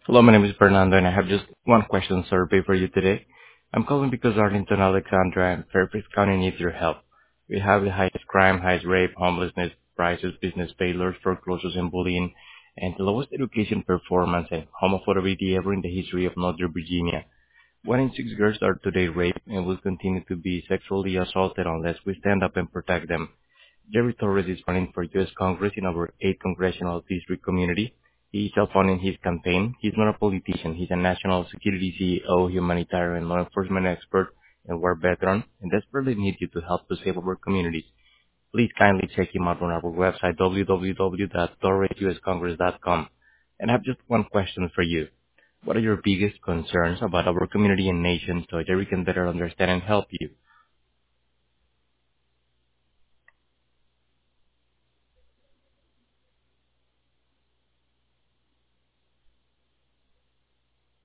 Hello, my name is Fernando, and I have just one question survey for you today. I'm calling because Arlington, Alexandra, and Fairfax County needs your help. We have the highest crime, highest rape, homelessness, prices, business failures, foreclosures, and bullying, and the lowest education performance and home affordability ever in the history of Northern Virginia. 1 in 6 girls are today raped and will continue to be sexually assaulted unless we stand up and protect them. Jerry Torres is running for U.S. Congress in our 8th congressional district community. He is self-funding his campaign. He's not a politician. He's a national security CEO, humanitarian law enforcement expert, and war veteran, and desperately need you to help to save our communities. Please kindly check him out on our website, www.torresuscongress.com. And I have just one question for you. What are your biggest concerns about our community and nation so Jerry can better understand and help you?